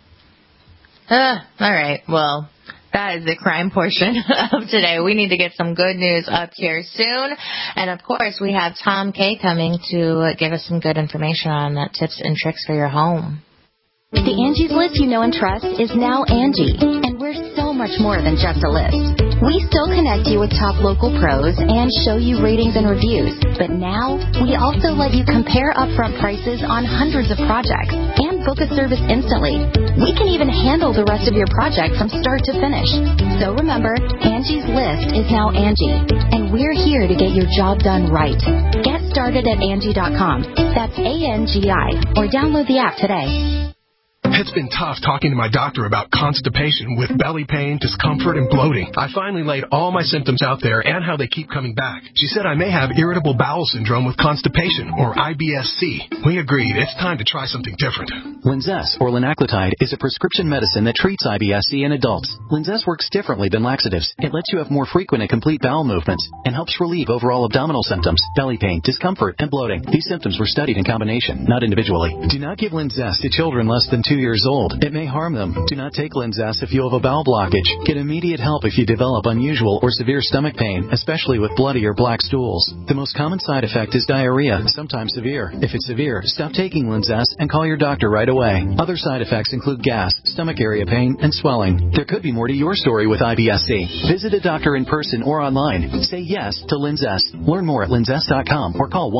[SPEAKER 2] All right, well, that is the crime portion of today. We need to get some good news up here soon. And, of course, we have Tom Kay coming to give us some good information on tips and tricks for your home.
[SPEAKER 21] The Angie's List you know and trust is now Angie, and we're so much more than just a list. We still connect you with top local pros and show you ratings and reviews, but now we also let you compare upfront prices on hundreds of projects and book a service instantly. We can even handle the rest of your project from start to finish. So remember, Angie's List is now Angie, and we're here to get your job done right. Get started at Angie.com. That's ANGI, or download the app today.
[SPEAKER 4] It's been tough talking to my doctor about constipation with belly pain, discomfort, and bloating. I finally laid all my symptoms out there and how they keep coming back. She said I may have irritable bowel syndrome with constipation, or IBS-C. We agreed it's time to try something different.
[SPEAKER 5] Linzess, or linaclotide, is a prescription medicine that treats IBS-C in adults. Linzess works differently than laxatives. It lets you have more frequent and complete bowel movements and helps relieve overall abdominal symptoms, belly pain, discomfort, and bloating. These symptoms were studied in combination, not individually. Do not give Linzess to children less than 2 years old. It may harm them. Do not take Linzess if you have a bowel blockage. Get immediate help if you develop unusual or severe stomach pain, especially with bloody or black stools. The most common side effect is diarrhea, sometimes severe. If it's severe, stop taking Linzess and call your doctor right away. Other side effects include gas, stomach area pain, and swelling. There could be more to your story with IBS-C. Visit a doctor in person or online. Say yes to Linzess. Learn more at linzess.com or call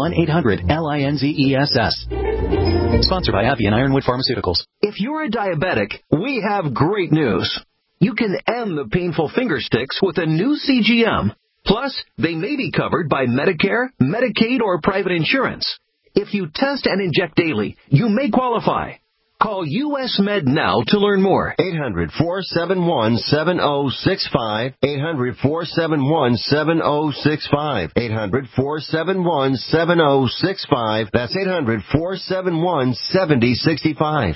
[SPEAKER 5] 1-800-LINZESS. Sponsored by Abbey and Ironwood Pharmaceuticals.
[SPEAKER 22] If you're a diabetic, we have great news. You can end the painful finger sticks with a new CGM. Plus, they may be covered by Medicare, Medicaid, or private insurance. If you test and inject daily, you may qualify. Call US Med now to learn more.
[SPEAKER 7] 800-471-7065. 800-471-7065. 800-471-7065. That's 800-471-7065.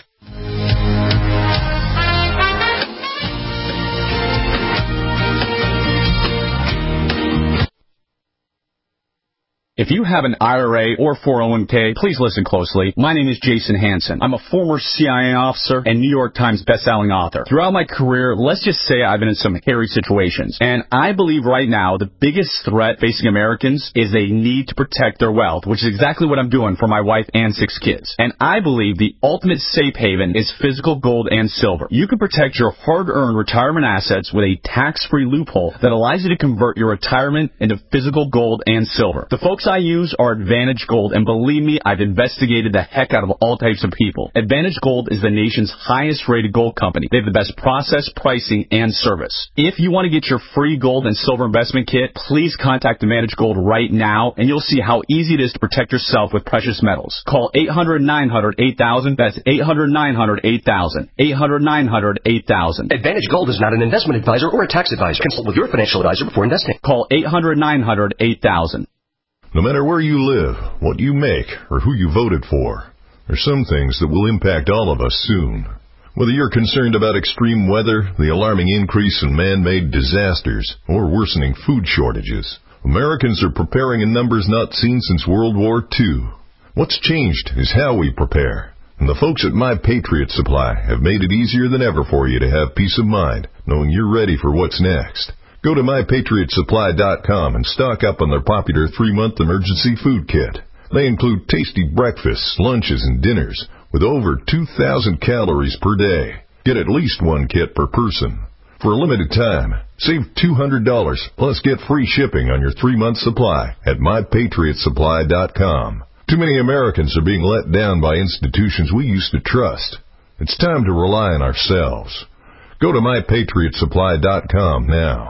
[SPEAKER 1] If you have an IRA or 401k, please listen closely. My name is Jason Hansen. I'm a former CIA officer and New York Times bestselling author. Throughout my career, let's just say I've been in some hairy situations. And I believe right now the biggest threat facing Americans is a need to protect their wealth, which is exactly what I'm doing for my wife and 6 kids. And I believe the ultimate safe haven is physical gold and silver. You can protect your hard-earned retirement assets with a tax-free loophole that allows you to convert your retirement into physical gold and silver. The folks I use are Advantage Gold, and believe me, I've investigated the heck out of all types of people. Advantage Gold is the nation's highest-rated gold company. They have the best process, pricing, and service. If you want to get your free gold and silver investment kit, please contact Advantage Gold right now, and you'll see how easy it is to protect yourself with precious metals. Call 800-900-8000. That's 800-900-8000. 800-900-8000.
[SPEAKER 6] Advantage Gold is not an investment advisor or a tax advisor. Consult with your financial advisor before investing.
[SPEAKER 1] Call 800-900-8000.
[SPEAKER 23] No matter where you live, what you make, or who you voted for, there's some things that will impact all of us soon. Whether you're concerned about extreme weather, the alarming increase in man-made disasters, or worsening food shortages, Americans are preparing in numbers not seen since World War II. What's changed is how we prepare. And the folks at My Patriot Supply have made it easier than ever for you to have peace of mind, knowing you're ready for what's next. Go to MyPatriotSupply.com and stock up on their popular 3-month emergency food kit. They include tasty breakfasts, lunches, and dinners with over 2,000 calories per day. Get at least 1 kit per person. For a limited time, save $200 plus get free shipping on your 3-month supply at MyPatriotSupply.com. Too many Americans are being let down by institutions we used to trust. It's time to rely on ourselves. Go to MyPatriotSupply.com now.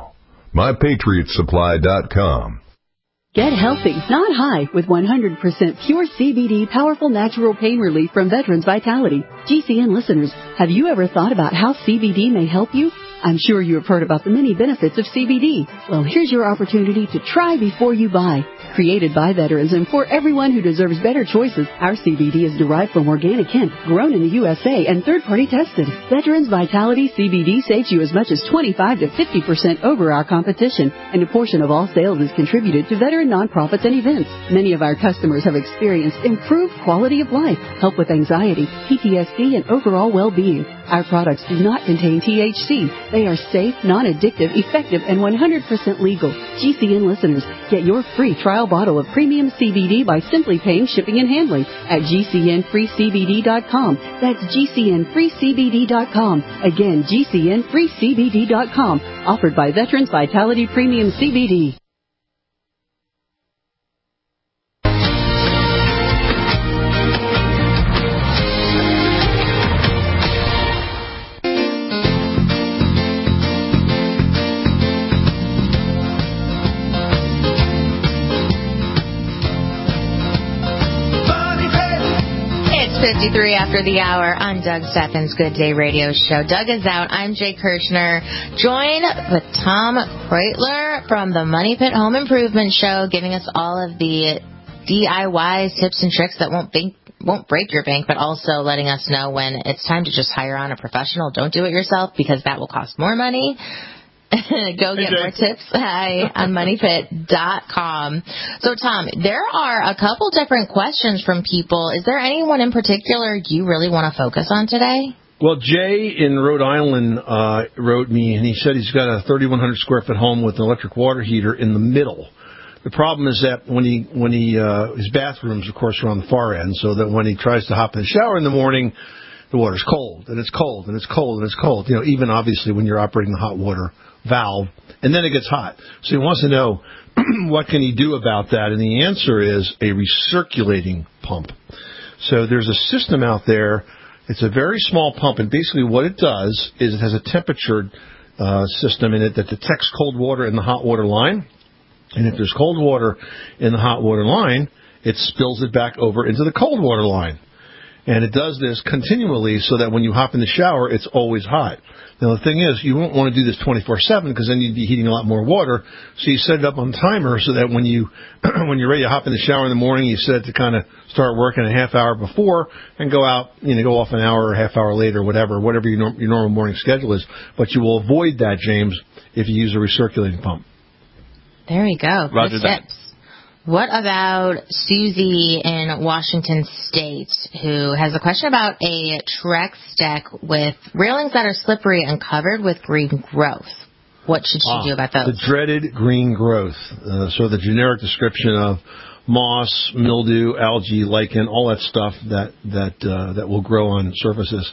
[SPEAKER 23] MyPatriotSupply.com.
[SPEAKER 24] Get healthy, not high, with 100% pure CBD powerful natural pain relief from Veterans Vitality. GCN listeners, have you ever thought about how CBD may help you? I'm sure you have heard about the many benefits of CBD. Well, here's your opportunity to try before you buy. Created by veterans and for everyone who deserves better choices, our CBD is derived from organic hemp, grown in the USA, and third-party tested. Veterans Vitality CBD saves you as much as 25 to 50% over our competition, and a portion of all sales is contributed to veteran nonprofits and events. Many of our customers have experienced improved quality of life, help with anxiety, PTSD, and overall well-being. Our products do not contain THC. They are safe, non-addictive, effective, and 100% legal. GCN listeners, get your free trial bottle of premium CBD by simply paying shipping and handling at GCNFreeCBD.com. That's GCNFreeCBD.com. Again, GCNFreeCBD.com. Offered by Veterans Vitality Premium CBD.
[SPEAKER 2] It's 53 after the hour on Doug Steffens' Good Day Radio Show. Doug is out. I'm Jay Kirshner, joined with Tom Kreutler from the Money Pit Home Improvement Show, giving us all of the DIY tips and tricks that won't break your bank, but also letting us know when it's time to just hire on a professional. Don't do it yourself, because that will cost more money. Go get more tips on MoneyPit.com. So, Tom, there are a couple different questions from people. Is there anyone in particular you really want to focus on today?
[SPEAKER 25] Well, Jay in Rhode Island wrote me, and he said he's got a 3,100 square foot home with an electric water heater in the middle. The problem is that when he his bathrooms, of course, are on the far end, so that when he tries to hop in the shower in the morning, the water's cold, and it's cold, and it's cold, and it's cold. You know, even obviously when you're operating the hot water valve, and then it gets hot. So he wants to know what can he do about that, and the answer is a recirculating pump. So there's a system out there. It's a very small pump, and basically what it does is it has a temperature system in it that detects cold water in the hot water line, and if there's cold water in the hot water line, it spills it back over into the cold water line. And it does this continually so that when you hop in the shower, it's always hot. Now, the thing is, you won't want to do this 24/7 because then you'd be heating a lot more water. So you set it up on timer so that when you're ready to hop in the shower in the morning, you set it to kind of start working a half hour before and go out, go off an hour or a half hour later, whatever your normal morning schedule is. But you will avoid that, James, if you use a recirculating pump.
[SPEAKER 2] There you go.
[SPEAKER 25] Roger
[SPEAKER 2] Good
[SPEAKER 25] that.
[SPEAKER 2] tips. What about Susie in Washington State, who has a question about a Trex deck with railings that are slippery and covered with green growth? What should she do about those?
[SPEAKER 25] The dreaded green growth. So the generic description of moss, mildew, algae, lichen, all that stuff that will grow on surfaces.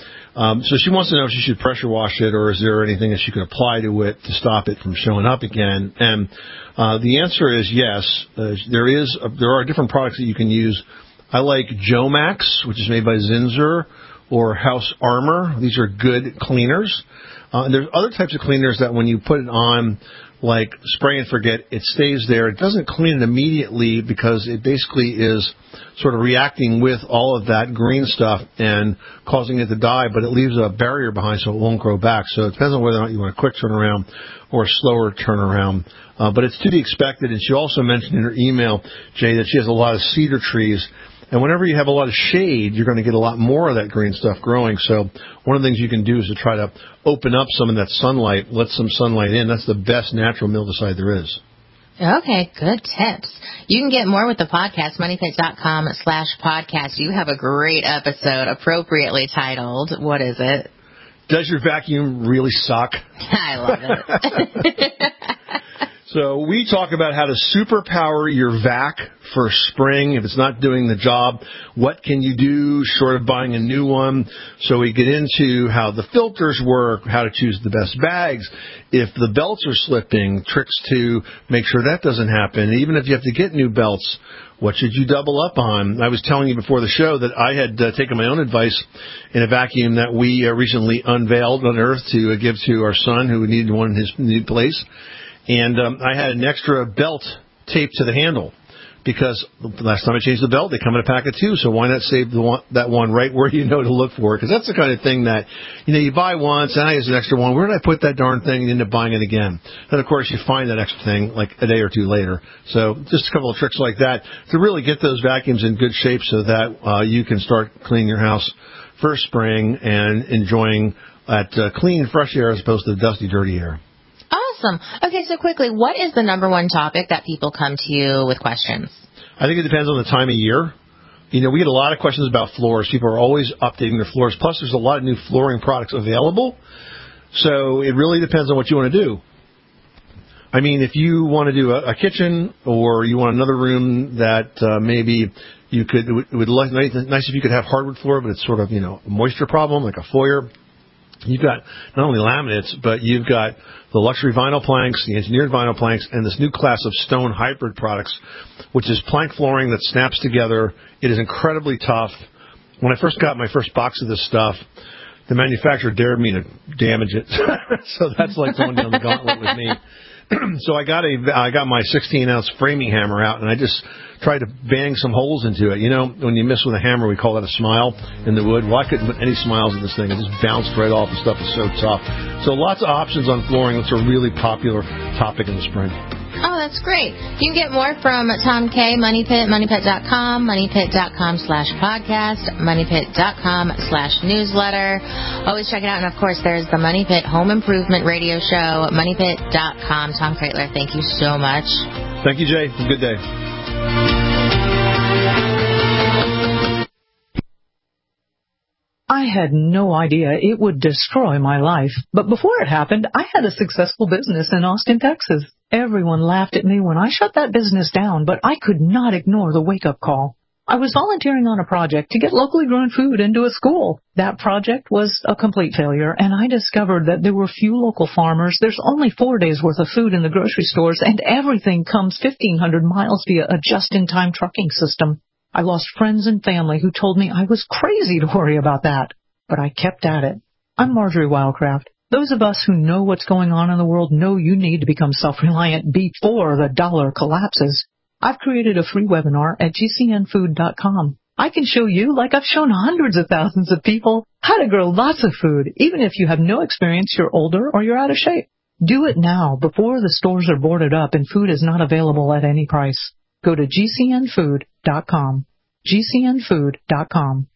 [SPEAKER 25] So she wants to know if she should pressure wash it, or is there anything that she could apply to it to stop it from showing up again? And the answer is yes. There are different products that you can use. I like Jomax, which is made by Zinsser, or House Armor. These are good cleaners. There's other types of cleaners that when you put it on, like spray and forget, it stays there. It doesn't clean it immediately because it basically is sort of reacting with all of that green stuff and causing it to die, but it leaves a barrier behind so it won't grow back. So it depends on whether or not you want a quick turnaround or a slower turnaround. But it's to be expected. And she also mentioned in her email, Jay, that she has a lot of cedar trees. And whenever you have a lot of shade, you're going to get a lot more of that green stuff growing. So one of the things you can do is to try to open up some of that sunlight, let some sunlight in. That's the best natural mildewcide there is.
[SPEAKER 2] Okay, good tips. You can get more with the podcast, moneypit.com/podcast. You have a great episode appropriately titled. What is it?
[SPEAKER 25] Does your vacuum really suck?
[SPEAKER 2] I love it.
[SPEAKER 25] So we talk about how to superpower your vac for spring. If it's not doing the job, what can you do short of buying a new one? So we get into how the filters work, how to choose the best bags. If the belts are slipping, tricks to make sure that doesn't happen. Even if you have to get new belts, what should you double up on? I was telling you before the show that I had taken my own advice in a vacuum that we recently unveiled on Earth to give to our son who needed one in his new place. And I had an extra belt taped to the handle because the last time I changed the belt, they come in a pack of two. So why not save that one right where you know to look for it? Because that's the kind of thing that, you buy once, and I use an extra one. Where did I put that darn thing? And you end up buying it again. And, of course, you find that extra thing like a day or two later. So just a couple of tricks like that to really get those vacuums in good shape so that you can start cleaning your house for spring and enjoying that clean, fresh air as opposed to the dusty, dirty air.
[SPEAKER 2] Awesome. Okay, so quickly, what is the number one topic that people come to you with questions?
[SPEAKER 25] I think it depends on the time of year. We get a lot of questions about floors. People are always updating their floors. Plus, there's a lot of new flooring products available. So it really depends on what you want to do. I mean, if you want to do a kitchen or you want another room that maybe you could, it would be nice if you could have hardwood floor, but it's sort of, a moisture problem, like a foyer. You've got not only laminates, but you've got the luxury vinyl planks, the engineered vinyl planks, and this new class of stone hybrid products, which is plank flooring that snaps together. It is incredibly tough. When I first got my first box of this stuff, the manufacturer dared me to damage it. So that's like going down the gauntlet with me. So I got my 16-ounce framing hammer out, and I just tried to bang some holes into it. When you miss with a hammer, we call that a smile in the wood. Well, I couldn't put any smiles in this thing. It just bounced right off. The stuff is so tough. So lots of options on flooring. That's a really popular topic in the spring.
[SPEAKER 2] Oh, that's great. You can get more from Tom K, Money Pit, moneypit.com, moneypit.com/podcast, moneypit.com/newsletter. Always check it out. And, of course, there's the Money Pit Home Improvement Radio Show, moneypit.com. Tom Kraeutler, thank you so much.
[SPEAKER 25] Thank you, Jay. Have a good day.
[SPEAKER 9] I had no idea it would destroy my life. But before it happened, I had a successful business in Austin, Texas. Everyone laughed at me when I shut that business down, but I could not ignore the wake-up call. I was volunteering on a project to get locally grown food into a school. That project was a complete failure, and I discovered that there were few local farmers. There's only 4 days' worth of food in the grocery stores, and everything comes 1,500 miles via a just-in-time trucking system. I lost friends and family who told me I was crazy to worry about that, but I kept at it. I'm Marjorie Wildcraft. Those of us who know what's going on in the world know you need to become self-reliant before the dollar collapses. I've created a free webinar at gcnfood.com. I can show you, like I've shown hundreds of thousands of people, how to grow lots of food, even if you have no experience, you're older, or you're out of shape. Do it now, before the stores are boarded up and food is not available at any price. Go to gcnfood.com. gcnfood.com.